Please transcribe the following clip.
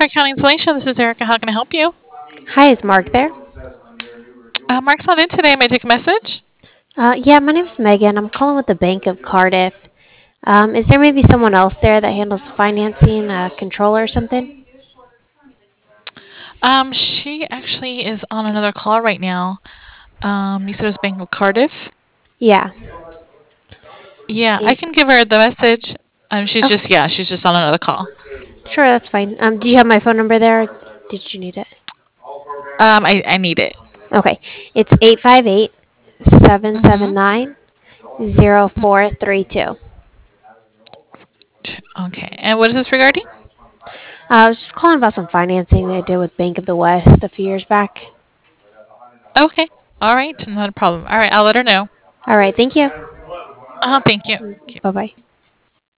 Tri-County Insulation. This is Erica. How can I help you? Hi, is Mark there? Mark's not in today. May I take a message? Yeah, my name's Megan. I'm calling with the Bank of Cardiff. Is there maybe someone else there that handles financing, a controller or something? She actually is on another call right now. You said it was Bank of Cardiff? Yeah. Yeah, I It, can give her the message. oh, She's just on another call. sure, that's fine. Do you have my phone number there? Did you need it? I need it. Okay. It's 858 seven Mm-hmm. seven nine 0432. Okay. And what is this regarding? I was just calling about some financing they did with Bank of the West a few years back. Okay. All right. Not a problem. All right. I'll let her know. All right, thank you. Thank you. Okay. Bye bye.